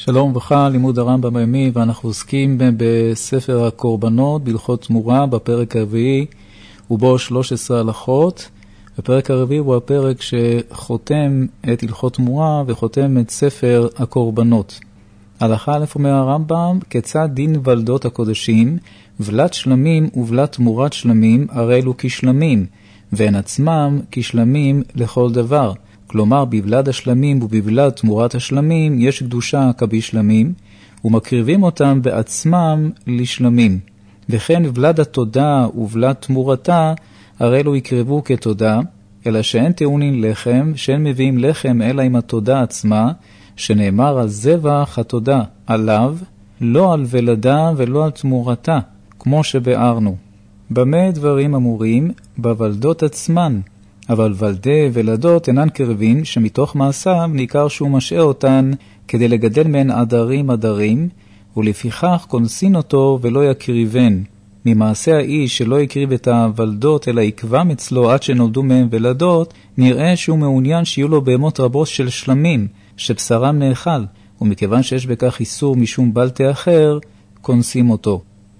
שלום וברכה, לימוד הרמב"ם היומי, ואנחנו עוסקים בספר הקורבנות בהלכות תמורה בפרק הרביעי ובו 13 הלכות. הפרק הרביעי הוא הפרק שחותם את הלכות תמורה וחותם את ספר הקורבנות. הלכה א' אומר הרמב"ם, כיצד דין ולדות הקודשים, ולד שלמים ובלד תמורת שלמים, הרי אלו כשלמים, והן עצמם כשלמים לכל דבר. כלומר, בבלד השלמים ובבלד תמורת השלמים יש קדושה כבשלמים, ומקריבים אותם בעצמם לשלמים. וכן בלד התודה ובלד תמורתה, הרי אלו יקרבו כתודה, אלא שאין טעונים לחם, שאין מביאים לחם אלא עם התודה עצמה, שנאמר על זבח התודה עליו, לא על ולדה ולא על תמורתה, כמו שבארנו. במה דברים אמורים? בוולדות עצמן. אבל ולדי ולדות אינן קרבים, שמתוך מעשיו ניכר שהוא משעה אותן כדי לגדל מהן עדרים, ולפיכך כונסין אותו ולא יקריבן. ממעשה האיש שלא יקריב את הוולדות אלא יקבם אצלו עד שנולדו מהם ולדות, נראה שהוא מעוניין שיהיו לו בהמות רבות של שלמים, שבשרם נאכל, ומכיוון שיש בכך איסור משום בלתי אחר, כונסים אותו.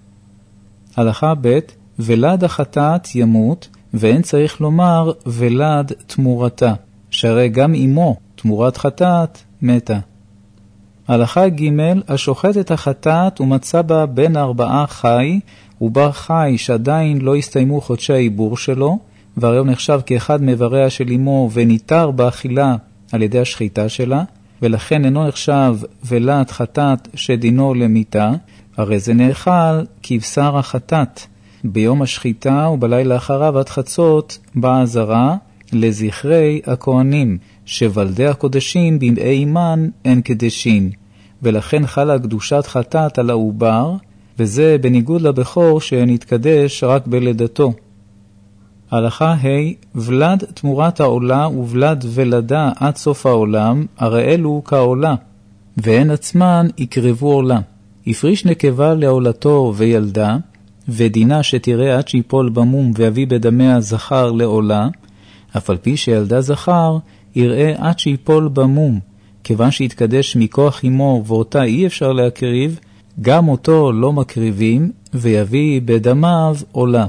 הלכה ב' ולד החטאת ימות, ואין צריך לומר ולד תמורתה, שהרי גם אמו תמורת חטאת מתה. הלכה ג' השוחט את החטאת ומצא בה בין 4 חי, ובר חי שעדיין לא הסתיימו חודשי העיבור שלו, והרי הוא נחשב כאחד מאיבריה של אמו וניתר באכילה על ידי השחיטה שלה, ולכן אינו נחשב ולד חטאת שדינו למיתה, הרי זה נאכל כבשר החטאת. ביום השחיטה ובלילה אחריו עד חצות באה הזרה לזכרי הכהנים, שוולדי הקודשים במאי אימן אין קדשין, ולכן חלה קדושת חטאת על העובר, וזה בניגוד לבכור שנתקדש רק בלידתו. הלכה ה' ולד תמורת העולה ובלד ולדה עד סוף העולם, הרי אלו כעולה, והן עצמן יקרבו עולה. הפריש נקבה לעולתו וילדה, ודינה שתראה עד שיפול במום ויביא בדמיה זכר לעולה, אף על פי שילדה זכר יראה עד שיפול במום, כיוון שהתקדש מכוח אמו ואותה אי אפשר להקריב, גם אותו לא מקריבים, ויביא בדמיו עולה.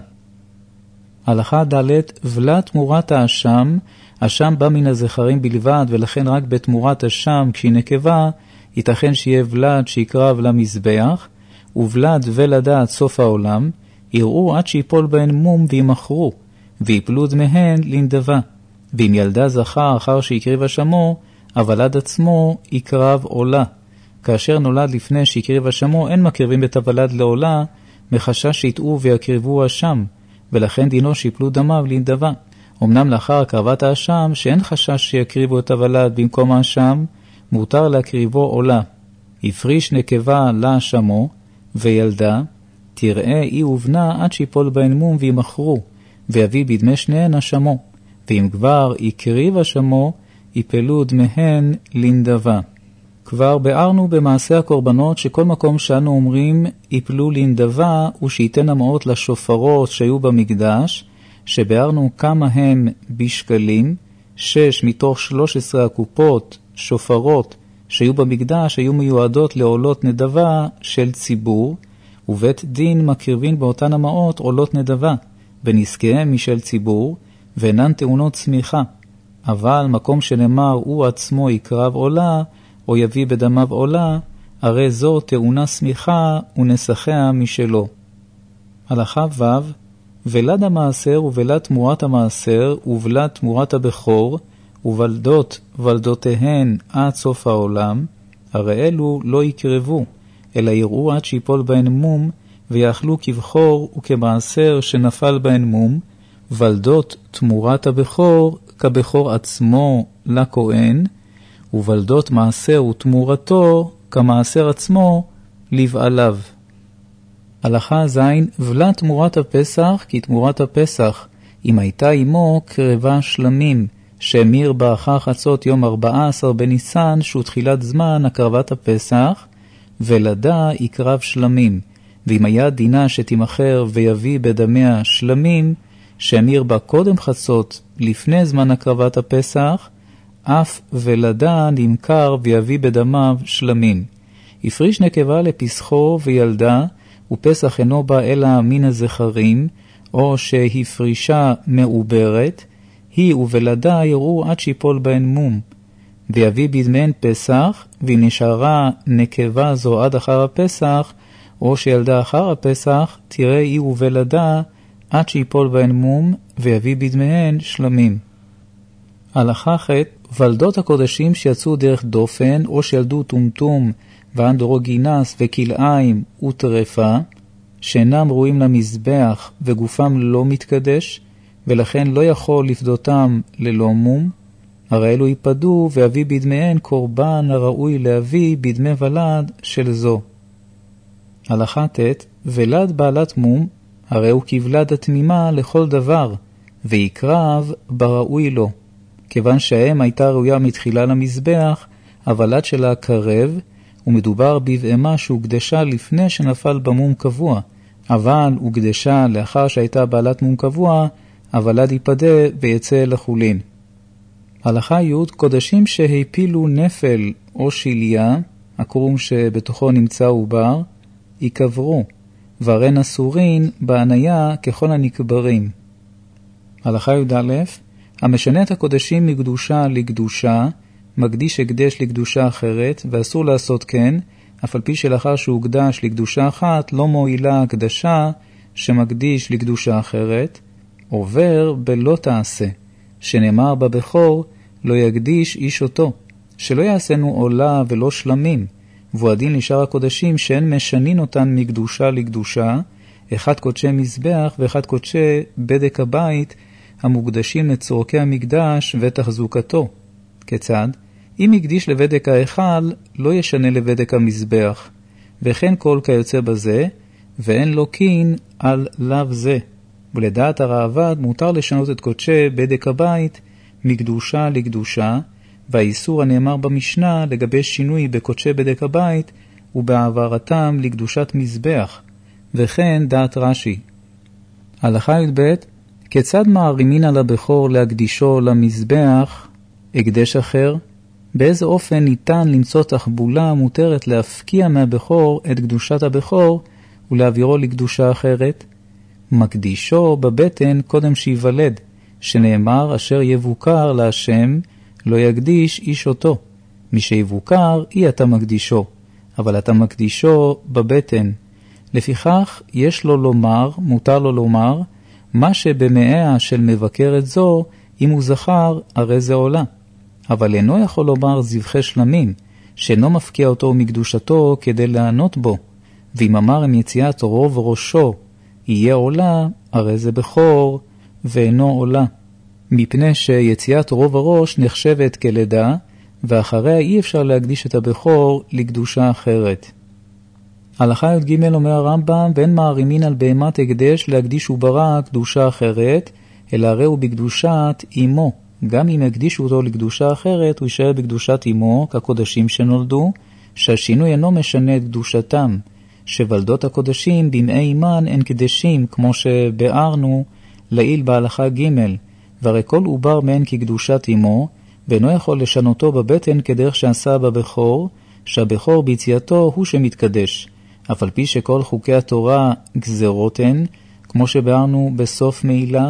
הלכה ד' ולד תמורת האשם, אשם בא מן הזכרים בלבד, ולכן רק בתמורת אשם כשהיא נקבה, ייתכן שיהיה ולד שיקרב למזבח, ובלד ולדה עד סוף העולם, יראו עד שיפול בהן מום וימחרו, ויפלו דמיהן לנדבה. ואם ילדה זכר אחר שיקריב אשמו, הוולד עצמו יקרב עולה. כאשר נולד לפני שיקריב אשמו, אין מקריבים את הוולד לעולה, מחשש שיטעו ויקריבו אשם, ולכן דינו שיפלו דמיו לנדבה. אמנם לאחר הקרבת האשם, שאין חשש שיקריבו את הוולד במקום האשם, מותר להקריבו עולה. הפריש נקבה לאשמו, וילדה, תראה אי ובנה עד שיפול בהן מום וימחרו, ויביא בדמי שניהן אשמו, ואם כבר יקריב אשמו, יפלו דמיהן לנדבה. כבר בארנו במעשה הקורבנות שכל מקום שאנו אומרים יפלו לנדבה, ושייתן המעות לשופרות שהיו במקדש, שבארנו כמה הם בשקלים, 6 מתוך 13 הקופות שופרות שהיו במקדש היו מיועדות לעולות נדבה של ציבור, ובית דין מקריבין באותן המעות עולות נדבה, ונזקיהם משל ציבור, ואינן טעונות צמיחה. אבל מקום שנאמר הוא עצמו יקרב עולה, או יביא בדמיו עולה, הרי זו טעונה צמיחה ונסחיה משלו. הלכה ו' ולד המעשר ובלד תמורת המעשר ובלד תמורת הבכור, ובלדות ולדותיהן עד סוף העולם, הרי אלו לא יקרבו, אלא יראו עד שיפול בהן מום, ויאכלו כבכור וכמעשר שנפל בהן מום, ולדות תמורת הבכור כבכור עצמו לכהן, ובלדות מעשר ותמורתו כמעשר עצמו לבעליו. הלכה ז' ולד תמורת הפסח כי תמורת הפסח, אם הייתה עמו קרבה שלמים, שהמיר בה אחר חצות יום 14 בניסן, שהוא תחילת זמן הקרבת הפסח, ולדה יקרב שלמים. ואם היה דינה שתימחר ויביא בדמיה שלמים, שהמיר בה קודם חצות לפני זמן הקרבת הפסח, אף ולדה נמכר ויביא בדמיו שלמים. הפריש נקבה לפסחו וילדה, ופסח אינו בא אלא מן הזכרים, או שהפרישה מעוברת, היא ובלדה יראו עד שיפול בהן מום. ויביא בדמיהן פסח, ונשארה נקבה זו עד אחר הפסח, או שילדה אחר הפסח, תראה היא ובלדה עד שיפול בהן מום, ויביא בדמיהן שלמים. הלכה ח' ולדות הקודשים שיצאו דרך דופן, או שילדו טומטום ואנדרוגינס וכלאיים וטרפה, שאינם ראויים למזבח וגופם לא מתקדש, ולכן לא יכול לפדותם ללא מום, הרי אלו ייפדו ויביא בדמיהן קורבן הראוי להביא בדמי ולד של זו. הלכה ט' ולד בעלת מום, הרי הוא כבלד התמימה לכל דבר, ויקרב בראוי לו. כיוון שהאם הייתה ראויה מתחילה למזבח, הוולד שלה קרב, ומדובר בבהמה שהוקדשה לפני שנפל במום קבוע, אבל הוקדשה לאחר שהייתה בעלת מום קבוע, הוולד ייפדה ויצא לחולין. הלכה י' קודשים שהפילו נפל או שיליה, הקרום שבתוכו נמצא עובר, יקברו, והרי אסורין בעניה ככל הנקברים. הלכה י' המשנה את הקודשים מקדושה לקדושה, מקדיש הקדש לקדושה אחרת, ואסור לעשות כן, אף על פי שלאחר שהוקדש לקדושה אחת, לא מועילה הקדשה שמקדיש לקדושה אחרת, עובר בלא תעשה, שנאמר בבכור, לא יקדיש איש אותו, שלא יעשינו עולה ולא שלמים, והוא הדין לשאר הקודשים שאין משנין אותן מקדושה לקדושה, אחד קודשי מזבח ואחד קודשי בדק הבית, המוקדשים לצורכי המקדש ותחזוקתו. כיצד? אם יקדיש לבדק ההיכל, לא ישנה לבדק המזבח, וכן כל כיוצא בזה, ואין לו קין על לאו זה. ולדעת הראב"ד מותר לשנות את קודשי בדק הבית מקדושה לקדושה, והאיסור הנאמר במשנה לגבי שינוי בקודשי בדק הבית ובעברתם לקדושת מזבח, וכן דעת רש"י. הלכה י"ב כיצד מערימין על הבכור להקדישו למזבח הקדש אחר? באיזה אופן ניתן למצוא תחבולה מותרת להפקיע מהבכור את קדושת הבכור ולהעבירו לקדושה אחרת? מקדישו בבטן קודם שיוולד, שנאמר אשר יבוקר להשם לא יקדיש איש אותו. מי שיבוקר אי אתה מקדישו, אבל אתה מקדישו בבטן. לפיכך יש לו לומר, מותר לו לומר, מה שבמאה של מבקרת זו, אם הוא זכר, הרי זה עולה. אבל אינו יכול לומר זבחי שלמים, שאינו מפקיע אותו מקדושתו כדי לענות בו. ואם אמר עם יציאת רוב ראשו, יהיה עולה, הרי זה בכור, ואינו עולה. מפני שיציאת רוב הראש נחשבת כלידה, ואחריה אי אפשר להקדיש את הבכור לקדושה אחרת. הלכה י"ג אומר הרמב"ם, ואין מערימין על בהמת הקדש להקדיש וברא קדושה אחרת, אלא הרי הוא בקדושת אמו. גם אם יקדישו אותו לקדושה אחרת, הוא יישאר בקדושת אמו, כקודשים שנולדו, שהשינוי אינו משנה את קדושתם, שוולדות הקודשים במאי אימן הן קדשים, כמו שבארנו לעיל בהלכה ג', והרי כל עובר מהן כקדושת אמו, ואינו יכול לשנותו בבטן כדרך שעשה בבכור, שהבכור ביציאתו הוא שמתקדש. אף על פי שכל חוקי התורה גזרות הן, כמו שבארנו בסוף מעילה,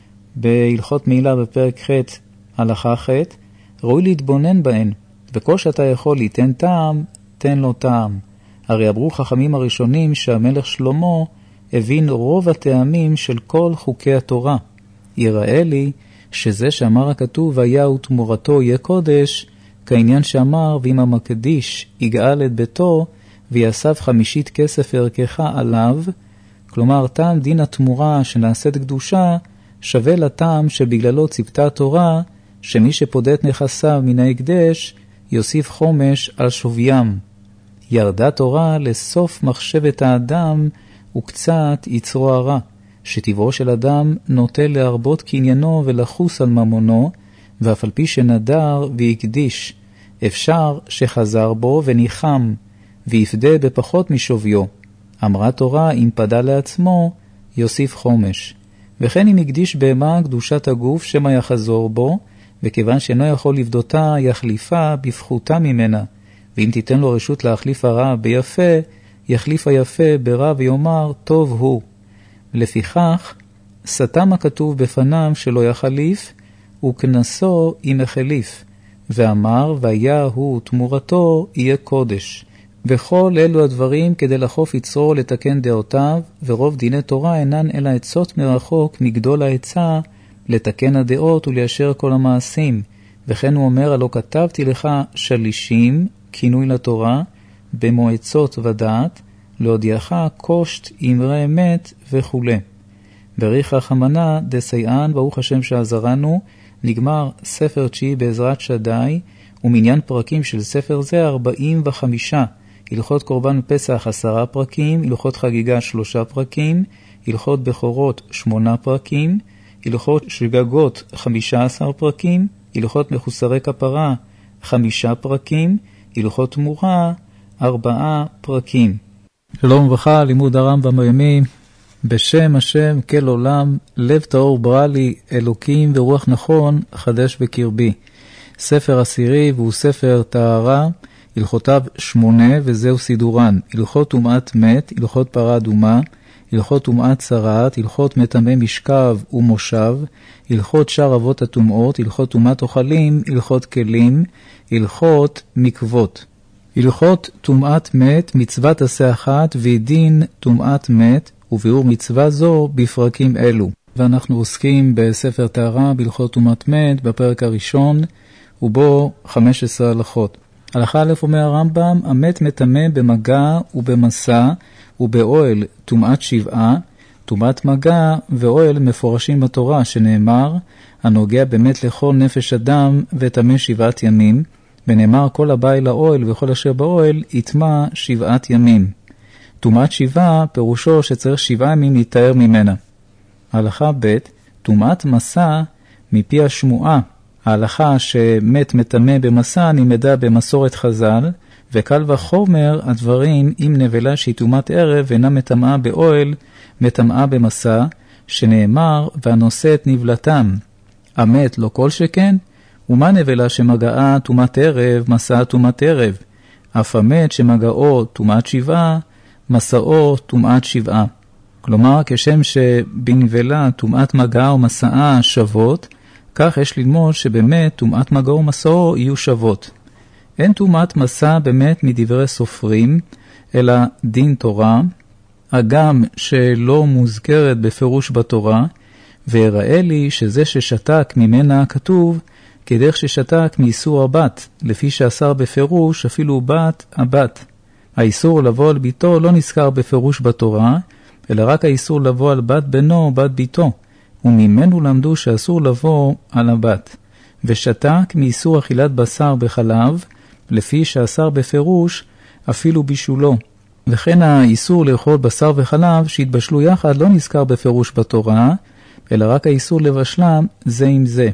בהלכות מעילה בפרק ח' הלכה ח', ראוי להתבונן בהן, וכל שאתה יכול ליתן טעם, תן לו טעם. הרי אמרו חכמים הראשונים שהמלך שלמה הבין רוב הטעמים של כל חוקי התורה. יראה לי שזה שאמר הכתוב היה ותמורתו יהיה קודש, כעניין שאמר ואם המקדיש יגאל את ביתו ויאסף 50 כסף ערכך עליו, כלומר טעם דין התמורה שנעשית קדושה שווה לטעם שבגללו ציפתה התורה שמי שפודה את נכסיו מן ההקדש יוסיף חומש על שוויים. ירדה תורה לסוף מחשבת האדם וקצת יצרו הרע, שטבעו של אדם נוטה להרבות קניינו ולחוס על ממונו, ואף על פי שנדר ויקדיש, אפשר שחזר בו וניחם, ויפדה בפחות משוויו. אמרה תורה, אם פדה לעצמו, יוסיף חומש. וכן אם יקדיש בהמה קדושת הגוף, שמה יחזור בו, וכיוון שאינו יכול לבדותה, יחליפה בפחותה ממנה, ואם תיתן לו רשות להחליף הרע ביפה, יחליף היפה ברע ויאמר טוב הוא. לפיכך, סתם הכתוב בפניו שלא יחליף, וכנסו אם החליף, ואמר והיה הוא תמורתו יהיה קודש. וכל אלו הדברים כדי לחוף יצרו לתקן דעותיו, ורוב דיני תורה אינן אלא עצות מרחוק מגדול העצה, לתקן הדעות וליישר כל המעשים. וכן הוא אומר, הלא כתבתי לך שלישים, כינוי לתורה, במועצות ודעת, להודיעך קושט אמרי אמת וכו'. בריך רחמנה דסייען, ברוך השם שעזרנו. נגמר ספר 9 בעזרת שדי, ומניין פרקים של ספר זה 45. הלכות קורבן פסח 10 פרקים, הלכות חגיגה 3 פרקים, הלכות בכורות 8 פרקים, הלכות שגגות 15 פרקים, הלכות מחוסרי כפרה 5 פרקים, הלכות תמורה 4 פרקים. שלום וברכה, לימוד הרמב"ם היומי. בשם השם כל עולם, לב טהור ברא לי, אלוקים ורוח נכון חדש בקרבי. ספר עשירי והוא ספר טהרה, הלכותיו 8 וזהו סידורן. הלכות טומאת מת, הלכות פרה אדומה, הלכות טומאת צרעת, הלכות מטמא משכב ומושב, הלכות שאר אבות הטומאות, הלכות טומאת אוכלים, הלכות כלים, הלכות מקוות. הלכות טומאת מת, מצוות עשה אחת, ודין טומאת מת, וביאור מצווה זו בפרקים אלו. ואנחנו עוסקים בספר טהרה בהלכות טומאת מת בפרק הראשון, ובו 15 הלכות. הלכה א' אומר הרמב"ם, המת מטמא במגע ובמסע ובאוהל טומאת 7, טומאת מגע ואוהל מפורשים בתורה, שנאמר, הנוגע באמת לכל נפש אדם וטמא 7 ימים, ונאמר כל הבא אל האוהל וכל אשר באוהל יטמא 7 ימים. טומאת 7 פירושו שצריך 7 ימים להתאר ממנה. ההלכה ב' טומאת מסע מפי השמועה. ההלכה שמת מטמא במסע נמדה במסורת חז"ל, וקל וחומר הדברים אם נבלה שהיא טומאת ערב אינה מטמאה באוהל, מטמאה במסע, שנאמר והנושא את נבלתם. המת לא כל שכן, ומה נבלה שמגעה טומאת ערב, מסע טומאת ערב. אף המת שמגעו טומאת 7, מסעו טומאת 7. כלומר, כשם שבנבלה טומאת מגעה ומסעה שוות, כך יש ללמוד שבאמת טומאת מגעו ומסעו יהיו שוות. אין טומאת מסע באמת מדברי סופרים, אלא דין תורה, הגם שלא מוזכרת בפירוש בתורה, והראה לי שזה ששתק ממנה כתוב, כדרך ששתק מאיסור הבת, לפי שאסר בפירוש אפילו בת הבת. האיסור לבוא על ביתו לא נזכר בפירוש בתורה, אלא רק האיסור לבוא על בת בנו או בת ביתו, וממנו למדו שאסור לבוא על הבת. ושתק מאיסור אכילת בשר בחלב, לפי שאסר בפירוש אפילו בישולו. וכן האיסור לאכול בשר וחלב שהתבשלו יחד לא נזכר בפירוש בתורה, אלא רק האיסור לבשלם זה עם זה.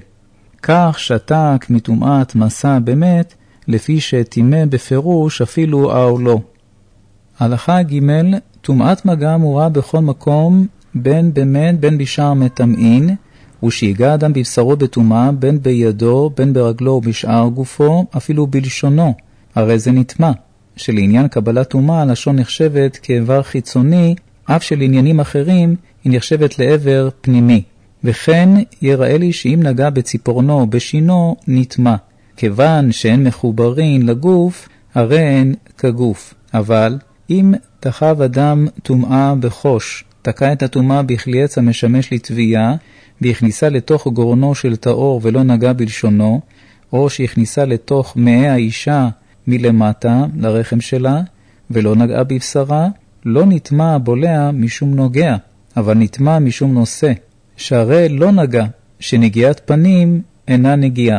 כך שתק מטומאת מסע באמת, לפי שתימה בפירוש אפילו לא. הלכה ג' טומאת מגע אמורה בכל מקום, בין במת בין בשאר מטמאין, ושיגע אדם בבשרו בטומאה, בין בידו בין ברגלו ובשאר גופו, אפילו בלשונו, הרי זה נטמא. שלעניין קבלת טומאה הלשון נחשבת כאיבר חיצוני, אף שלעניינים אחרים היא נחשבת לעבר פנימי. וכן יראה לי שאם נגע בציפורנו או בשינו נטמא, כיוון שהן מחוברין לגוף, הרי הן כגוף. אבל אם תחב אדם טומאה בחוש, תקע את הטומאה בכלי עץ המשמש לתביעה, והכניסה לתוך גורנו של טהור ולא נגע בלשונו, או שהכניסה לתוך מעי האישה מלמטה לרחם שלה, ולא נגעה בבשרה, לא נטמא הבולע משום נוגע, אבל נטמא משום נושא, שהרי לא נגע, שנגיעת פנים אינה נגיעה.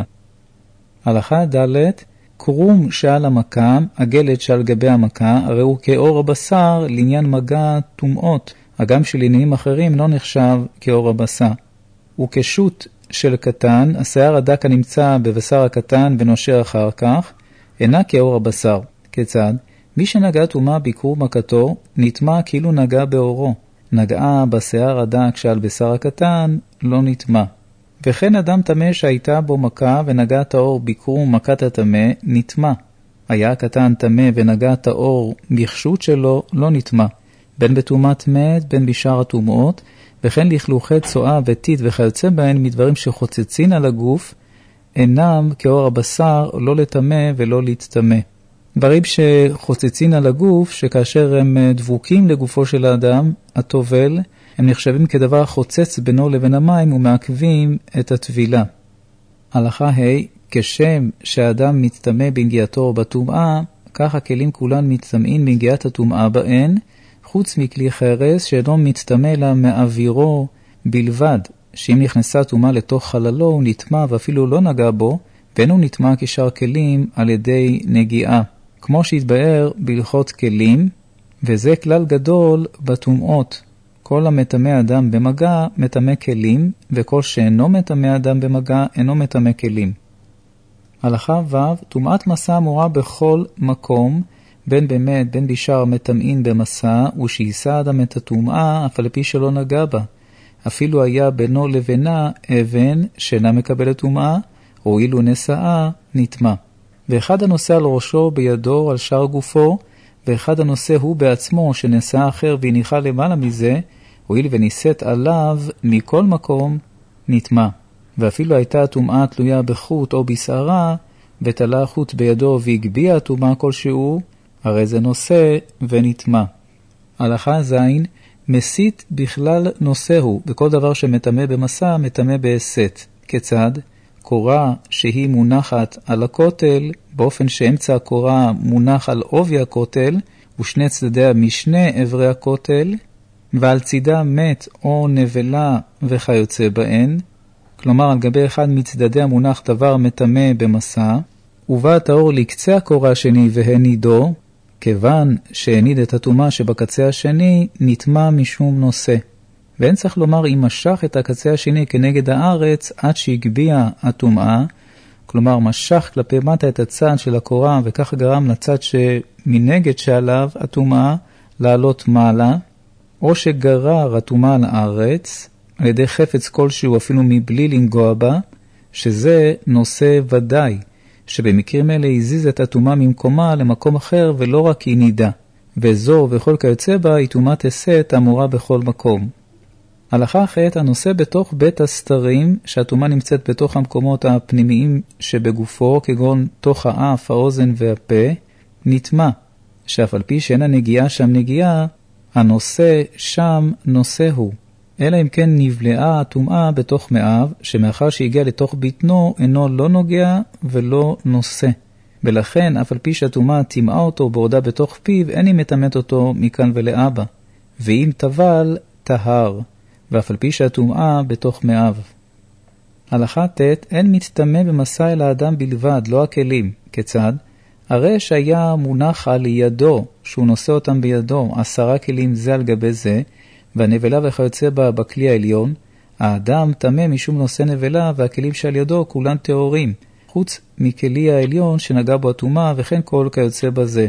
הלכה ד' קרום שעל המכה, הגלת שעל גבי המכה, הרי הוא כאור הבשר לעניין מגע טומאות, הגם שלעניינים אחרים לא נחשב כאור הבשר. וכשוט של קטן, השיער הדק הנמצא בבשר הקטן ונושר אחר כך, אינה כאור הבשר. כיצד? מי שנגע טומאה בקרום מכתו, נטמא כאילו נגע באורו. נגעה בשיער הדק שעל בשר הקטן, לא נטמא. וכן אדם טמא שהייתה בו מכה ונגע טהור בקרום מכת הטמא, נטמא. היה הקטן טמא ונגע טהור בכשות שלו, לא נטמא, בין בטומאת מת, בין בשאר הטומאות, וכן לכלוכי צואה וטיט וכיוצא בהן מדברים שחוצצין על הגוף, אינם כאור הבשר לא לטמא ולא להתטמא. דברים שחוצצין על הגוף, שכאשר הם דבוקים לגופו של האדם, הטובל, הם נחשבים כדבר חוצץ בינו לבין המים ומעכבים את הטבילה. הלכה ה' כשם שהאדם מתטמא בנגיעתו בטומאה, כך הכלים כולן מתטמאים בנגיעת הטומאה בהן, חוץ מכלי חרס שאינו מתטמא לה מאווירו בלבד, שאם נכנסה טומאה לתוך חללו הוא נטמא ואפילו לא נגע בו, ואינו נטמא כשאר כלים על ידי נגיעה. כמו שהתבאר בהלכות כלים, וזה כלל גדול בטומאות. כל המטמא אדם במגע מטמא כלים, וכל שאינו מטמא אדם במגע אינו מטמא כלים. הלכה ו' טומאת מסע אמורה בכל מקום, בין באמת בין בשאר מטמאין במסע, ושיישא אדם את הטומאה אף על פי שלא נגע בה. אפילו היה בינו לבינה אבן שאינה מקבלת טומאה, או אילו נשאה נטמא. ואחד הנושא על ראשו בידו על שאר גופו, ואחד הנושא הוא בעצמו שנשא אחר והניחה למעלה מזה, הואיל ונישאת עליו מכל מקום נטמא. ואפילו הייתה הטומאה תלויה בחוט או בשערה, ותלה החוט בידו והגביע הטומאה כלשהו, הרי זה נושא ונטמא. הלכה ז' מסית בכלל נושאהו, וכל דבר שמטמא במסע מטמא בהסת. כיצד? קורה שהיא מונחת על הכותל, באופן שאמצע הקורה מונח על עובי הכותל, ושני צדדיה משני עברי הכותל, ועל צידה מת או נבלה וכיוצא בהן, כלומר על גבי אחד מצדדיה מונח דבר מטמא במסע, ובא הטהור לקצה הקורה השני והנידו, כיוון שהניד את הטומאה שבקצה השני נטמא משום נושא. ואין צריך לומר אם משך את הקצה השני כנגד הארץ עד שהגביע הטומאה, כלומר משך כלפי מטה את הצד של הקורה וכך גרם לצד שמנגד שעליו הטומאה לעלות מעלה, או שגרר הטומאה לארץ על ידי חפץ כלשהו אפילו מבלי לנגוע בה, שזה נושא ודאי, שבמקרים אלה הזיז את הטומאה ממקומה למקום אחר ולא רק היא נידה, וזו וכל כיוצא בה היא טומאת הסת אמורה בכל מקום. הלכה אחרת הנושא בתוך בית הסתרים, שהטומאה נמצאת בתוך המקומות הפנימיים שבגופו, כגון תוך האף, האוזן והפה, נטמא, שאף על פי שאין הנגיעה שם נגיעה, הנושא שם נושא הוא. אלא אם כן נבלעה הטומאה בתוך מאיו, שמאחר שהגיע לתוך ביטנו, אינו לא נוגע ולא נושא. ולכן, אף על פי שהטומאה תימאה אותו בעודה בתוך פיו, אין היא מטמאת אותו מכאן ולאבא. ואם טבל, טהר. ואף על פי שהטומאה בתוך מאיו. הלכה ט' אין מתטמא במסע אל האדם בלבד, לא הכלים. כיצד? הרי שהיה מונח על ידו, שהוא נושא אותם בידו, 10 כלים זה על גבי זה, והנבלה וכיוצא בה בכלי העליון, האדם טמא משום נושא נבלה, והכלים שעל ידו כולן טהורים, חוץ מכלי העליון שנגע בו הטומאה, וכן כל כיוצא בזה.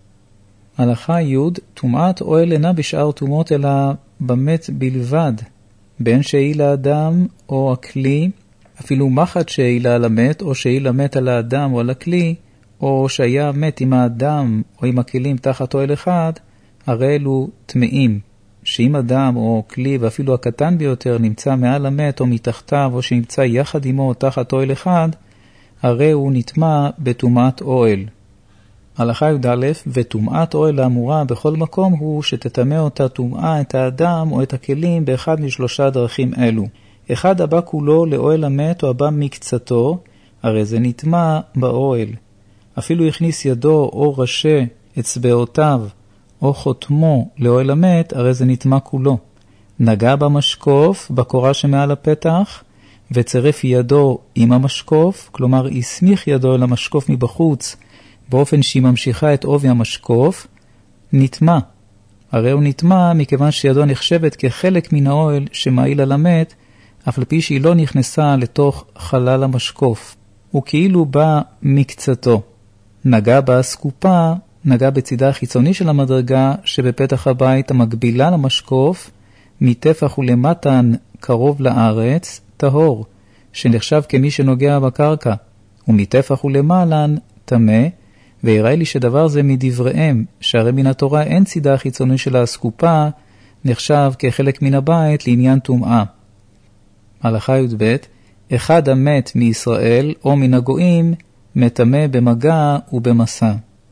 הלכה י' טומאת אוהל אינה בשאר טומאות אלא במת בלבד, בין שהיא לאדם או הכלי, אפילו מחט שהיא על המת, או שהיא למת על האדם או על הכלי, או שהיה מת עם האדם או עם הכלים תחת אוהל אחד, הרי אלו טמאים. שאם אדם או כלי ואפילו הקטן ביותר נמצא מעל המת או מתחתיו או שנמצא יחד עמו תחת אוהל אחד, הרי הוא נטמא בטומאת אוהל. הלכה י"א וטומאת אוהל האמורה בכל מקום הוא שתטמא אותה טומאה את האדם או את הכלים באחד משלושה דרכים אלו. אחד הבא כולו לאוהל המת או הבא מקצתו, הרי זה נטמא באוהל. אפילו הכניס ידו או ראשי אצבעותיו או חותמו לאוהל המת, הרי זה נטמא כולו. נגע במשקוף, בקורה שמעל הפתח, וצרף ידו עם המשקוף, כלומר הסמיך ידו אל המשקוף מבחוץ, באופן שהיא ממשיכה את עובי המשקוף, נטמא. הרי הוא נטמא מכיוון שידו נחשבת כחלק מן האוהל שמעיל על המת, אף על פי שהיא לא נכנסה לתוך חלל המשקוף. הוא כאילו בא מקצתו. נגע באסקופה, נגע בצידה החיצוני של המדרגה שבפתח הבית המקבילה למשקוף, מטפח ולמתן קרוב לארץ, טהור, שנחשב כמי שנוגע בקרקע, ומטפח ולמעלן, טמא, ויראה לי שדבר זה מדבריהם, שהרי מן התורה אין צידה החיצוני של האסקופה, נחשב כחלק מן הבית לעניין טומאה. הלכה י"ב, אחד המת מישראל או מן הגויים, מטמא במגע ובמסע.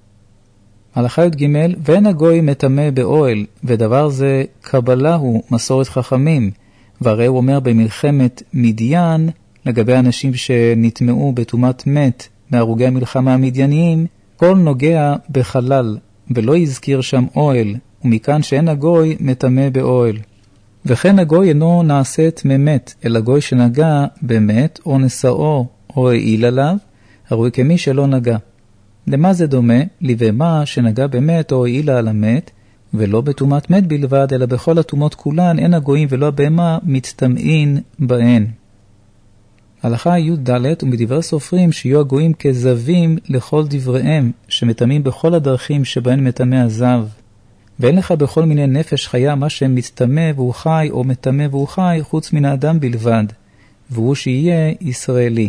הלכה י"ג, ואין הגוי מטמא באוהל, ודבר זה קבלה הוא מסורת חכמים, והרי הוא אומר במלחמת מדיין, לגבי אנשים שנטמעו בטומאת מת מהרוגי המלחמה המדייניים, כל נוגע בחלל, ולא יזכיר שם אוהל, ומכאן שאין הגוי מטמא באוהל. וכן הגוי אינו נעשה טמא מת, אלא גוי שנגע במת או נשאו או העיל עליו, הרי כמי שלא נגע. למה זה דומה? לבהמה שנגע במת או העילה על המת, ולא בטומאת מת בלבד, אלא בכל הטומאות כולן, אין הגויים ולא הבהמה מצטמאין בהן. הלכה י"ד, ומדברי סופרים שיהיו הגויים כזבים לכל דבריהם, שמטמאים בכל הדרכים שבהן מטמא הזב. ואין לך בכל מיני נפש חיה מה שמצטמא והוא חי, או מטמא והוא חי, חוץ מן האדם בלבד, והוא שיהיה ישראלי.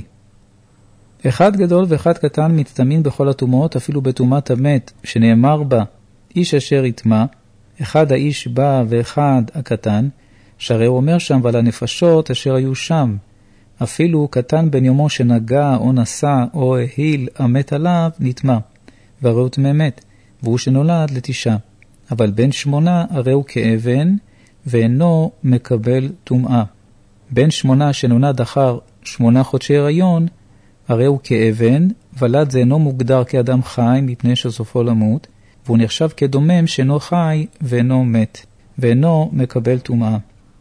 אחד גדול ואחד קטן מצטמאים בכל הטומאות, אפילו בטומאת המת, שנאמר בה, איש אשר יטמא, אחד האיש בא ואחד הקטן, שהרי הוא אומר שם, ועל הנפשות אשר היו שם, אפילו קטן בן יומו שנגע או נשא או העיל המת עליו נטמא, והרי הוא טמא מת, והוא שנולד לתשעה. אבל בן 8 הרי הוא כאבן, ואינו מקבל טומאה. בן 8 שנולד אחר 8 חודשי הריון, הרי הוא כאבן, ולד זה אינו מוגדר כאדם חי מפני שסופו למות, והוא נחשב כדומם שאינו חי ואינו מת, ואינו מקבל טומאה.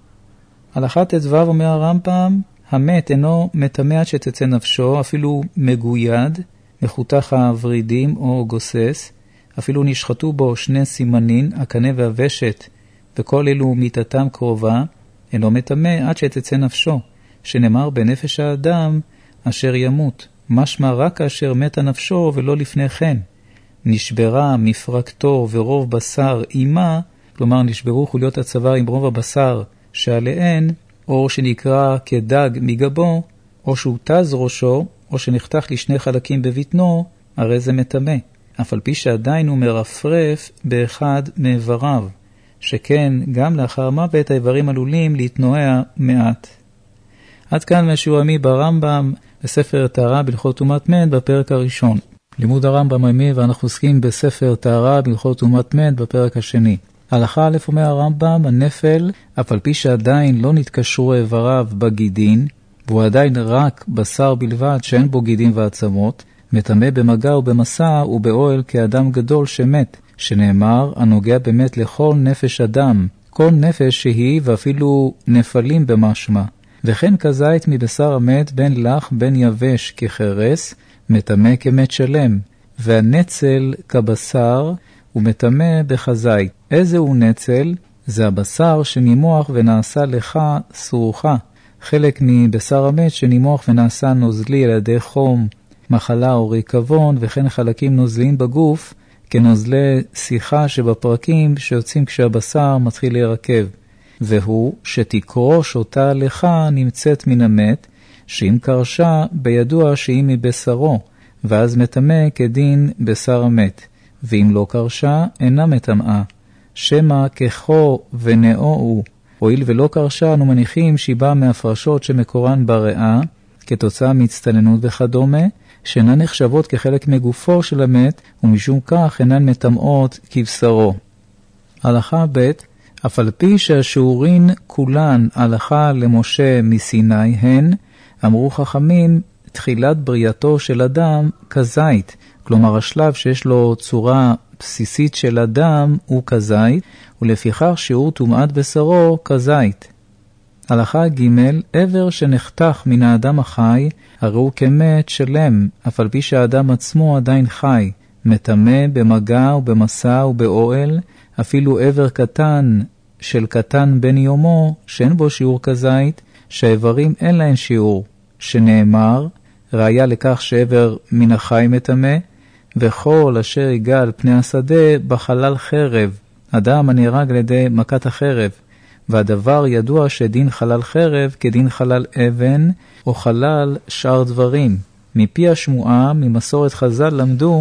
הלכה ט"ו אומר הרמב"ם, המת אינו מטמא עד שתצא נפשו, אפילו מגויד, מחותך הוורידים או גוסס, אפילו נשחטו בו 2 סימנין, הקנה והוושת, וכל אלו מיתתם קרובה, אינו מטמא עד שתצא נפשו, שנאמר בנפש האדם אשר ימות, משמע רק כאשר מתה נפשו ולא לפני כן. נשברה מפרקתו ורוב בשר אימה, כלומר נשברו חוליות הצוואר עם רוב הבשר שעליהן, או שנקרא כדג מגבו, או שהותז ראשו, או שנחתך לשני חלקים בבטנו, הרי זה מטמא. אף על פי שעדיין הוא מרפרף באחד מאיבריו, שכן גם לאחר מוות האיברים עלולים להתנועע מעט. עד כאן מהשיעור היומי ברמב"ם בספר טהרה בהלכות טומאת מת בפרק הראשון. לימוד הרמב"ם היומי, ואנחנו עוסקים בספר טהרה בהלכות טומאת מת בפרק השני. הלכה א' אומר הרמב"ם, הנפל, אף על פי שעדיין לא נתקשרו איבריו בגידין, והוא עדיין רק בשר בלבד שאין בו גידין ועצמות, מטמא במגע ובמסע ובאוהל כאדם גדול שמת, שנאמר, הנוגע באמת לכל נפש אדם, כל נפש שהיא ואפילו נפלים במשמע. וכן כזית מבשר המת בין לח בין יבש כחרס, מטמא כמת שלם, והנצל כבשר ומטמא בחזית. איזה הוא נצל? זה הבשר שנימוח ונעשה לך סרוחה, חלק מבשר המת שנימוח ונעשה נוזלי על ידי חום, מחלה או ריקבון, וכן חלקים נוזליים בגוף, כנוזלי שיחה שבפרקים שיוצאים כשהבשר מתחיל להירקב. והוא שתקרוש אותה לך נמצאת מן המת, שאם קרשה בידוע שהיא מבשרו, ואז מטמא כדין בשר המת, ואם לא קרשה אינה מטמאה. שמה כחו ונאו הוא, הואיל ולא קרשה אנו מניחים שהיא באה מהפרשות שמקורן בריאה, כתוצאה מהצטננות וכדומה, שאינן נחשבות כחלק מגופו של המת, ומשום כך אינן מטמאות כבשרו. הלכה ב' אף על פי שהשיעורין כולן הלכה למשה מסיני הן, אמרו חכמים, תחילת בריאתו של אדם כזית, כלומר השלב שיש לו צורה בסיסית של אדם הוא כזית, ולפיכך שיעור טומאת בשרו כזית. הלכה ג' עבר שנחתך מן האדם החי, הרי הוא כמת שלם, אף על פי שהאדם עצמו עדיין חי, מטמא במגע ובמסע ובאוהל, אפילו עבר קטן של קטן בן יומו, שאין בו שיעור כזית, שהאיברים אין להן שיעור, שנאמר, ראיה לכך שעבר מן החי מטמא, וכל אשר יגע על פני השדה בחלל חרב, אדם הנהרג על ידי מכת החרב, והדבר ידוע שדין חלל חרב כדין חלל אבן או חלל שאר דברים. מפי השמועה, ממסורת חז"ל למדו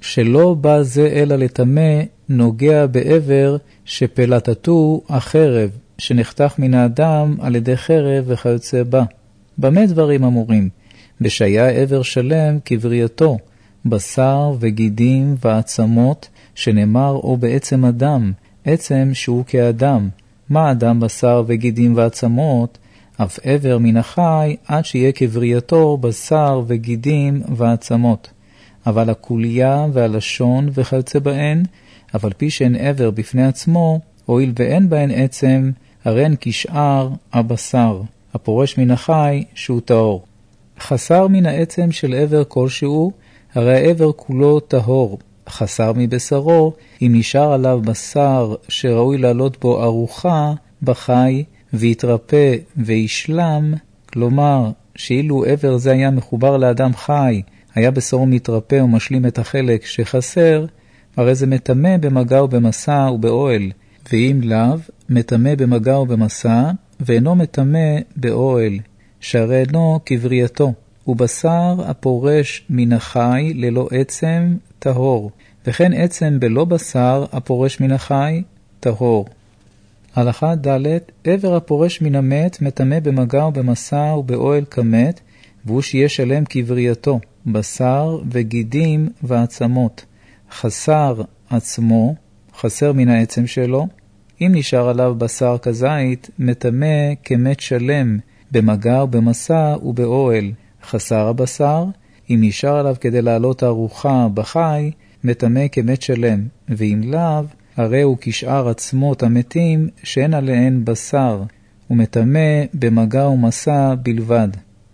שלא בא זה אלא לטמא, נוגע בעבר שפלטתו החרב, שנחתך מן האדם על ידי חרב וכיוצא בה. במה דברים אמורים? בשהיה עבר שלם כברייתו, בשר וגידים ועצמות, שנאמר או בעצם אדם, עצם שהוא כאדם. מה אדם בשר וגידים ועצמות? אף עבר מן החי עד שיהיה כברייתו בשר וגידים ועצמות. אבל הקוליה והלשון וכיוצא בהן, אף על פי שהן עבר בפני עצמו, הואיל ואין בהן עצם, הרי הן כשאר הבשר, הפורש מן החי שהוא טהור. חסר מן העצם של עבר כלשהו, הרי העבר כולו טהור. חסר מבשרו, אם נשאר עליו בשר שראוי לעלות בו ארוחה בחי, ויתרפא וישלם, כלומר, שאילו עבר זה היה מחובר לאדם חי, היה בשרו מתרפא ומשלים את החלק שחסר, הרי זה מטמא במגע ובמסע ובאוהל, ואם לאו, מטמא במגע ובמסע, ואינו מטמא באוהל, שהרי אינו כברייתו, ובשר הפורש מן החי ללא עצם טהור, וכן עצם בלא בשר הפורש מן החי טהור. הלכה ד' עבר הפורש מן המת מטמא במגע ובמסע ובאוהל כמת, והוא שיהיה שלם כברייתו, בשר וגידים ועצמות. חסר עצמו, חסר מן העצם שלו, אם נשאר עליו בשר כזית, מטמא כמת שלם, במגע ובמסע ובאוהל. חסר הבשר, אם נשאר עליו כדי לעלות ארוחה בחי, מטמא כמת שלם, ואם לאו, הרי הוא כשאר עצמות המתים שאין עליהן בשר, ומטמא במגע ומסע בלבד.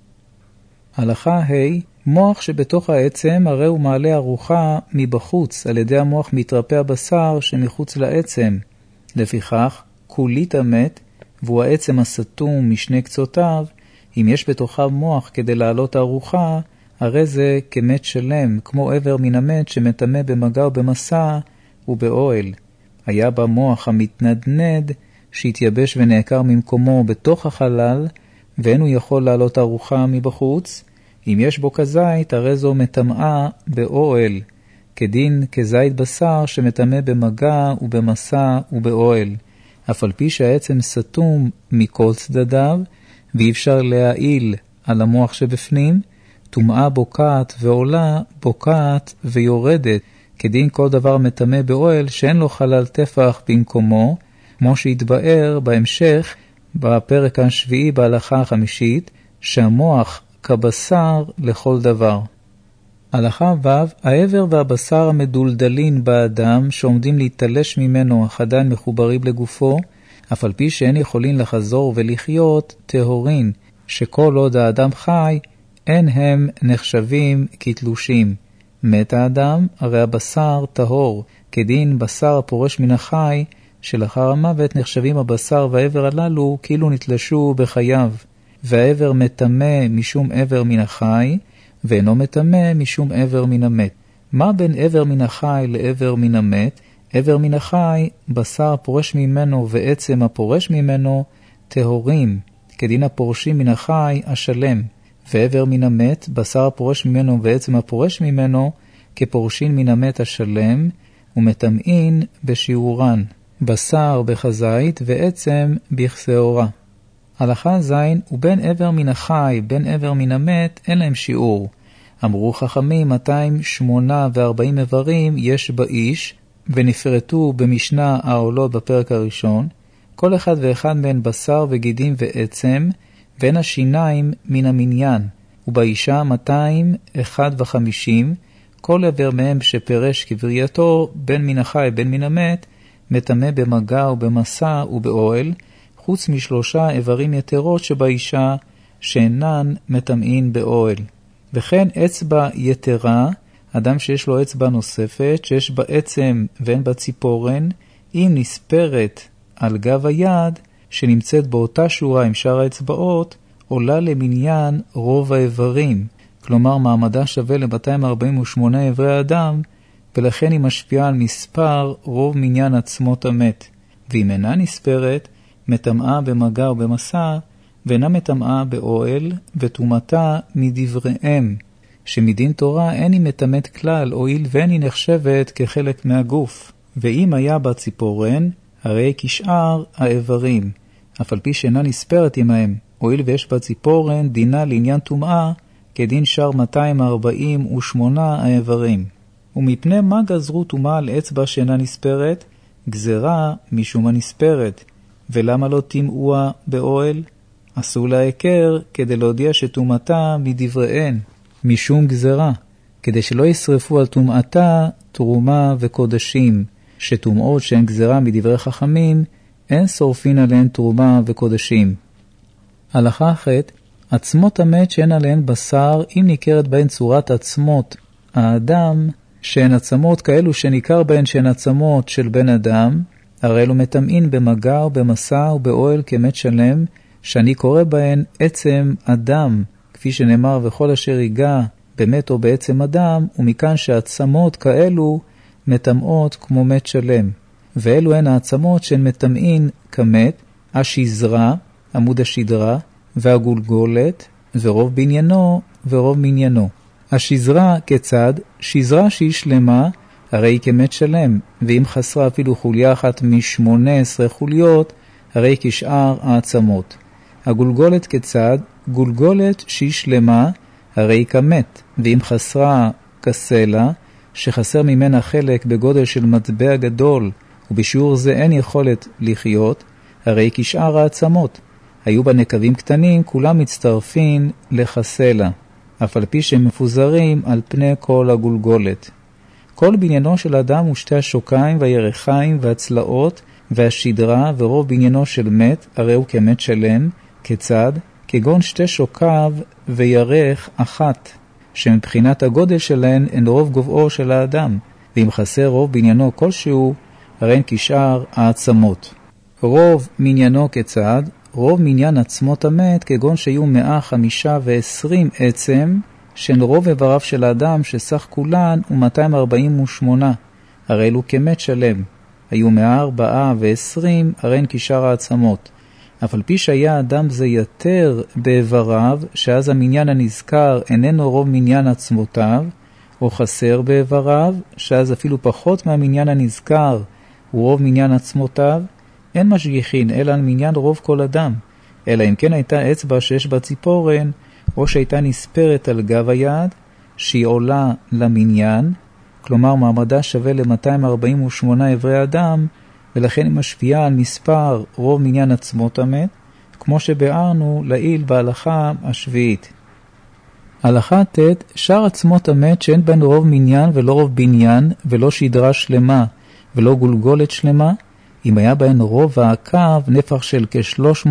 הלכה ה' מוח שבתוך העצם הרי הוא מעלה ארוחה מבחוץ, על ידי המוח מתרפא הבשר שמחוץ לעצם. לפיכך, כולית המת, והוא העצם הסתום משני קצותיו, אם יש בתוכיו מוח כדי לעלות ארוחה, הרי זה כמת שלם, כמו עבר מן המת שמטמא במגע ובמסע ובאוהל. היה בה מוח המתנדנד, שהתייבש ונעקר ממקומו בתוך החלל, ואין הוא יכול לעלות ארוחה מבחוץ. אם יש בו כזית, הרי זו מטמאה באוהל, כדין כזית בשר שמטמא במגע ובמסע ובאוהל. אף על פי שהעצם סתום מכל צדדיו, ואי אפשר להעיל על המוח שבפנים, טומאה בוקעת ועולה, בוקעת ויורדת, כדין כל דבר מטמא באוהל שאין לו חלל טפח במקומו, כמו שהתבאר בהמשך בפרק השביעי בהלכה החמישית, שהמוח כבשר לכל דבר. הלכה ו' העבר והבשר המדולדלין באדם שעומדים להתלש ממנו אך עדיין מחוברים לגופו, אף על פי שאין יכולים לחזור ולחיות, טהורין, שכל עוד האדם חי, אין הם נחשבים כתלושים. מת האדם, הרי הבשר טהור, כדין בשר הפורש מן החי, שלאחר המוות נחשבים הבשר והעבר הללו כאילו נתלשו בחייו. והעבר מטמא משום עבר מן החי, ואינו מטמא משום עבר מן המת. מה בין עבר מן החי לעבר מן המת? עבר מן החי, בשר הפורש ממנו ועצם הפורש ממנו, טהורים, כדין הפורשים מן החי השלם. ועבר מן המת, בשר הפורש ממנו ועצם הפורש ממנו, כפורשין מן המת השלם, ומטמאין בשיעורן, בשר בחזית ועצם בכסאורה. הלכה ז' ובין עבר מן החי, בין עבר מן המת, אין להם שיעור. אמרו חכמים 248 איברים יש באיש, ונפרטו במשנה העולות בפרק הראשון, כל אחד ואחד בין בשר וגידים ועצם, ואין השיניים מן המניין, ובאישה 251, כל עבר מהם שפרש כברייתו, בין מן החי בין מן המת, מטמא במגע ובמסע ובאוהל, חוץ משלושה איברים יתרות שבאישה, שאינן מטמאין באוהל. וכן אצבע יתרה, אדם שיש לו אצבע נוספת, שיש בה עצם ואין בה ציפורן, אם נספרת על גב היד, שנמצאת באותה שורה עם שאר האצבעות, עולה למניין רוב האיברים, כלומר מעמדה שווה ל-248 איברי האדם, ולכן היא משפיעה על מספר רוב מניין עצמות המת. ואם אינה נספרת, מטמאה במגע ובמסע, ואינה מטמאה באוהל, וטומאתה מדבריהם, שמדין תורה אין היא מטמאת כלל, הואיל ואין היא נחשבת כחלק מהגוף. ואם היה בה ציפורן, הרי כשאר האיברים, אף על פי שאינה נספרת עמהם, הואיל ויש בה ציפורן, דינה לעניין טומאה, כדין שאר 248 האיברים. ומפני מה גזרו טומאה על אצבע שאינה נספרת? גזרה משום הנספרת. ולמה לא תמאוה באוהל? עשו לה היכר כדי להודיע שטומאתה מדבריהן, משום גזרה, כדי שלא ישרפו על טומאתה תרומה וקודשים, שטומאות שהן גזרה מדברי חכמים, אין שורפין עליהן תרומה וקודשים. הלכה אחת, עצמות המת שאין עליהן בשר, אם ניכרת בהן צורת עצמות האדם, שהן עצמות כאלו שניכר בהן שהן עצמות של בן אדם, הרי אלו מטמאין במגע ובמסע ובאוהל כמת שלם, שאני קורא בהן עצם אדם, כפי שנאמר וכל אשר ייגע במת או בעצם אדם, ומכאן שהעצמות כאלו מטמאות כמו מת שלם. ואלו הן העצמות שהן מטמאין כמת, השזרה, עמוד השדרה, והגולגולת, ורוב בניינו ורוב מניינו. השזרה כיצד? שזרה שהיא שלמה, הרי היא כמת שלם, ואם חסרה אפילו חוליה אחת מ-18 חוליות, הרי כשאר העצמות. הגולגולת כיצד? גולגולת שהיא שלמה, הרי היא כמת, ואם חסרה כסלע, שחסר ממנה חלק בגודל של מטבע גדול, ובשיעור זה אין יכולת לחיות, הרי כשאר העצמות. היו בה נקבים קטנים, כולם מצטרפים לחסלע, אף על פי שהם מפוזרים על פני כל הגולגולת. כל בניינו של אדם הוא שתי השוקיים והירחיים והצלעות והשדרה, ורוב בניינו של מת, הרי הוא כמת שלם, כיצד? כגון שתי שוקיו וירך אחת, שמבחינת הגודל שלהן הן רוב גובהו של האדם, ואם חסר רוב בניינו כלשהו, הרי הן כשאר העצמות. רוב מניינו כיצד? רוב מניין עצמות המת, כגון שיהיו 120 עצם, שהן רוב איבריו של האדם, שסך כולן הוא 248, הרי אלו כמת שלם. היו 120, הרי הן כשאר העצמות. אף על פי שהיה האדם זה יותר באיבריו, שאז המניין הנזכר איננו רוב מניין עצמותיו, או חסר באיבריו, שאז אפילו פחות מהמניין הנזכר הוא רוב מניין עצמותיו, אין משגיחין אלא על מניין רוב כל אדם, אלא אם כן הייתה אצבע שיש בה ציפורן, או שהייתה נספרת על גב היד, שהיא עולה למניין, כלומר מעמדה שווה ל-248 איברי אדם, ולכן היא משפיעה על מספר רוב מניין עצמות המת, כמו שבארנו לעיל בהלכה השביעית. הלכה ט' שאר עצמות המת שאין בהן רוב מניין ולא רוב בניין, ולא שדרה שלמה ולא גולגולת שלמה, אם היה בהן רוב העקב, נפח של כ-300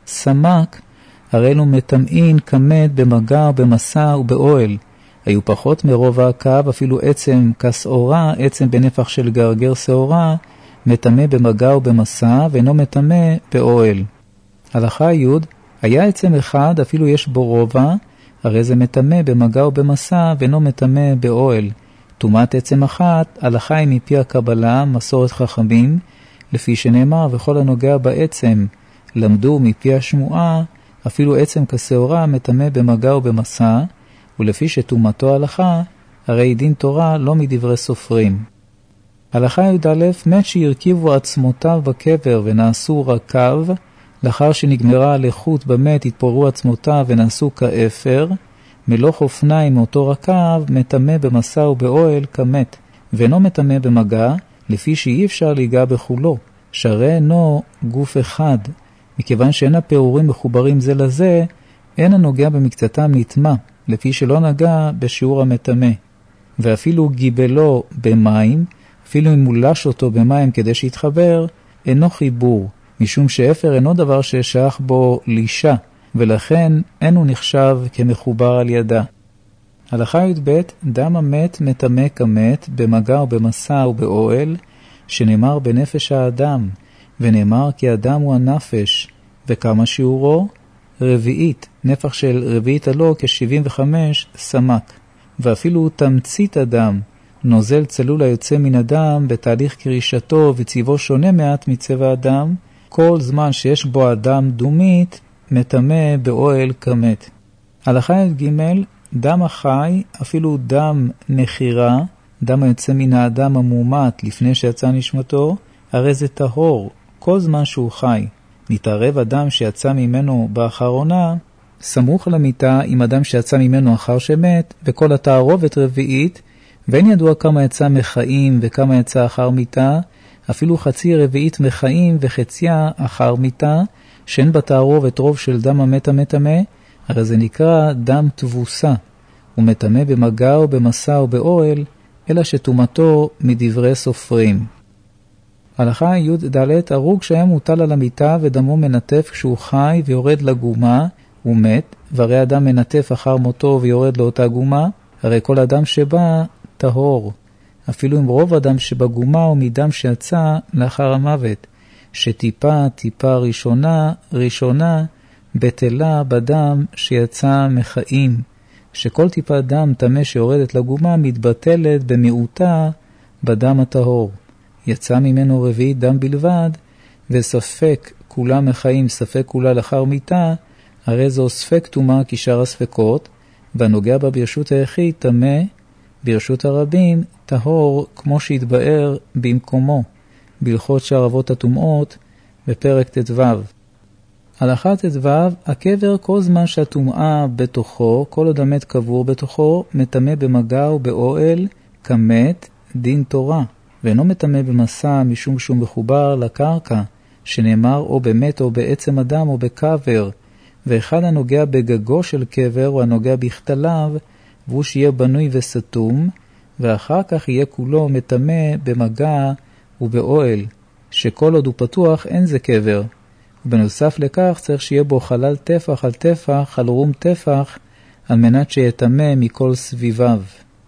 סמק, הרי אלו מטמאין כמת במגע במסע ובאוהל. היו פחות מרוב העקב, אפילו עצם כסעורה, עצם בנפח של גרגר שעורה, מטמא במגע ובמסע, ואינו מטמא באוהל. הלכה י' היה עצם אחד, אפילו יש בו רובע, הרי זה מטמא במגע ובמסע, ואינו מטמא באוהל. טומאת עצם אחת, הלכה היא מפי הקבלה, מסורת חכמים, לפי שנאמר, וכל הנוגע בעצם, למדו מפי השמועה, אפילו עצם כסעורה מטמא במגע ובמסע, ולפי שטומאתו הלכה, הרי דין תורה לא מדברי סופרים. הלכה י"א, מת שירכיבו עצמותיו בקבר ונעשו רקב, לאחר שנגמרה הלכות במת התפוררו עצמותיו ונעשו כאפר, מלוך אופניים מאותו רקב מטמא במסע ובאוהל כמת, ואינו מטמא במגע, לפי שאי אפשר להיגע בחולו, שהרי אינו גוף אחד, מכיוון שאין הפירורים מחוברים זה לזה, אין הנוגע במקצתם נטמא, לפי שלא נגע בשיעור המטמא. ואפילו גיבלו במים, אפילו אם מולש אותו במים כדי שיתחבר, אינו חיבור, משום שאפר אינו דבר ששייך בו לישה, ולכן אינו נחשב כמחובר על ידה. הלכה י"ב, דם המת מטמא כמת, במגע ובמסע ובאוהל, שנאמר בנפש האדם, ונאמר כי האדם הוא הנפש, וכמה שיעורו? רביעית, נפח של רביעית הלא כ-75 סמק, ואפילו תמצית אדם, נוזל צלול היוצא מן אדם בתהליך קרישתו וצבעו שונה מעט מצבע אדם, כל זמן שיש בו אדם דומית, מטמא באוהל כמת. הלכה י"ג, דם החי, אפילו דם נחירה, דם היוצא מן האדם המומת לפני שיצא נשמתו, הרי זה טהור, כל זמן שהוא חי. נתערב אדם שיצא ממנו באחרונה, סמוך למיטה עם אדם שיצא ממנו אחר שמת, וכל התערובת רביעית, ואין ידוע כמה יצא מחיים וכמה יצא אחר מיטה, אפילו חצי רביעית מחיים וחציה אחר מיטה, שאין בתערובת רוב של דם המת המטמא, הרי זה נקרא דם תבוסה, הוא מטמא במגע או במסע או באוהל, אלא שטומאתו מדברי סופרים. הלכה י"ד, הרוג שהיה מוטל על המיטה ודמו מנטף כשהוא חי ויורד לגומה, הוא מת, והרי אדם מנטף אחר מותו ויורד לאותה גומה, הרי כל אדם שבא טהור, אפילו אם רוב אדם שבגומה הוא מדם שיצא לאחר המוות, שטיפה ראשונה בטלה בדם שיצא מחיים, שכל טיפה דם טמא שיורדת לגומה מתבטלת במיעוטה בדם הטהור. יצא ממנו רביעית דם בלבד, וספק כולה מחיים, ספק כולה לאחר מיתה, הרי זו ספק תומה כשאר הספקות, והנוגע בה ברשות היחיד טמא, ברשות הרבים טהור, כמו שהתבאר במקומו, בהלכות שאר אבות הטומאות, בפרק ט"ו. הלכה ט"ו, הקבר כל זמן שהטומאה בתוכו, כל עוד המת קבור בתוכו, מטמא במגע ובאוהל, כמת, דין תורה, ואינו מטמא במסע משום שהוא מחובר לקרקע, שנאמר או במת או בעצם אדם או בקבר, ואחד הנוגע בגגו של קבר הוא הנוגע בכתליו, והוא שיהיה בנוי וסתום, ואחר כך יהיה כולו מטמא במגע ובאוהל, שכל עוד הוא פתוח אין זה קבר. ובנוסף לכך צריך שיהיה בו חלל טפח על טפח, חלרום טפח, על מנת שיטמא מכל סביביו.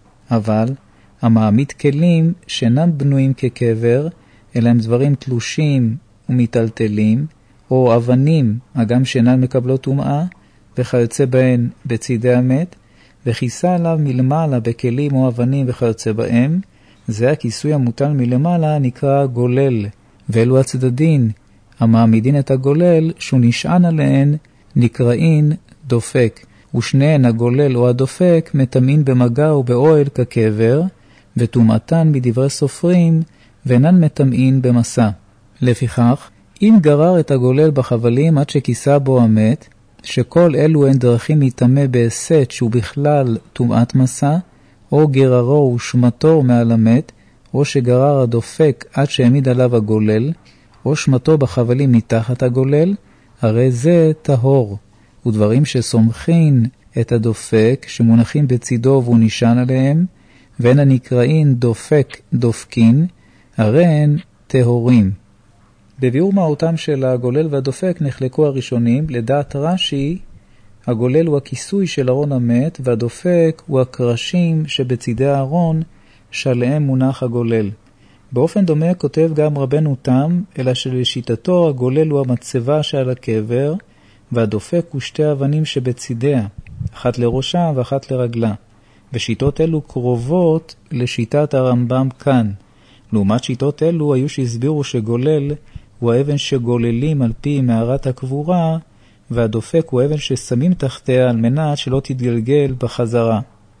אבל המעמיד כלים שאינם בנויים כקבר, אלא הם דברים תלושים ומטלטלים, או אבנים, אגם שאינן מקבלות טומאה, וכיוצא בהן בצידי המת, וכיסה עליו מלמעלה בכלים או אבנים וכיוצא בהם, זה הכיסוי המוטל מלמעלה נקרא גולל, ואלו הצדדים, המעמידין את הגולל שהוא נשען עליהן, נקראין דופק, ושניהן הגולל או הדופק מטמאים במגע ובאוהל כקבר, וטומאתן מדברי סופרים, ואינן מטמאים במסע. לפיכך, אם גרר את הגולל בחבלים עד שכיסה בו המת, שכל אלו הן דרכים להיטמא בהסת שהוא בכלל טומאת מסע, או גררו ושמתו מעל המת, או שגרר הדופק עד שהעמיד עליו הגולל, או שמתו בחבלים מתחת הגולל, הרי זה טהור, ודברים שסומכין את הדופק שמונחים בצידו והוא נשען עליהם, והן הנקראים דופק דופקין, הרי הן טהורים. בביאור מהותם של הגולל והדופק נחלקו הראשונים. לדעת רש"י, הגולל הוא הכיסוי של ארון המת, והדופק הוא הקרשים שבצידי הארון שעליהם מונח הגולל. באופן דומה כותב גם רבנו תם, אלא שלשיטתו הגולל הוא המצבה שעל הקבר, והדופק הוא שתי אבנים שבצידיה, אחת לראשה ואחת לרגלה. ושיטות אלו קרובות לשיטת הרמב"ם כאן. לעומת שיטות אלו היו שהסבירו שגולל הוא האבן שגוללים על פי מערת הקבורה, והדופק הוא האבן ששמים תחתיה על מנת שלא תתגלגל בחזרה.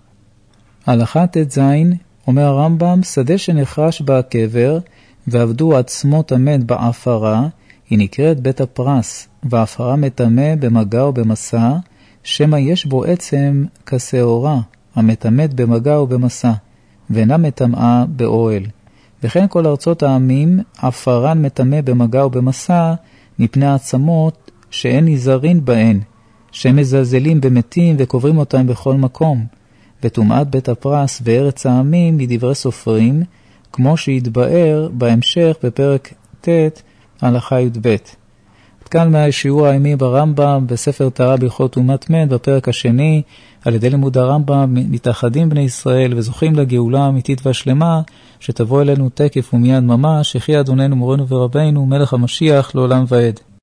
הלכה ט"ז, אומר הרמב"ם, שדה שנחרש בה הקבר, ועבדו עצמות המת באפרה, היא נקראת בית הפרס, והאפרה מטמא במגע או במסע, שמה יש בו עצם כשעורה, המטמאת במגע או במסע, ואינה מטמאה באוהל. וכן כל ארצות העמים, אפרן מטמא במגע או במסע, מפני העצמות שאין נזהרין בהן, שהם מזלזלים במתים וקוברים אותם בכל מקום, וטומאת בית הפרס וארץ העמים מדברי סופרים, כמו שהתבאר בהמשך בפרק ט' הלכה י"ב. עד כאן מהשיעור היומי ברמב"ם בספר טהרה בהלכות טומאת מת בפרק השני. על ידי לימוד הרמב"ם מתאחדים בני ישראל וזוכים לגאולה האמיתית והשלמה, שתבוא אלינו תקף ומיד ממש. יחי אדוננו מורנו ורבנו מלך המשיח לעולם ועד.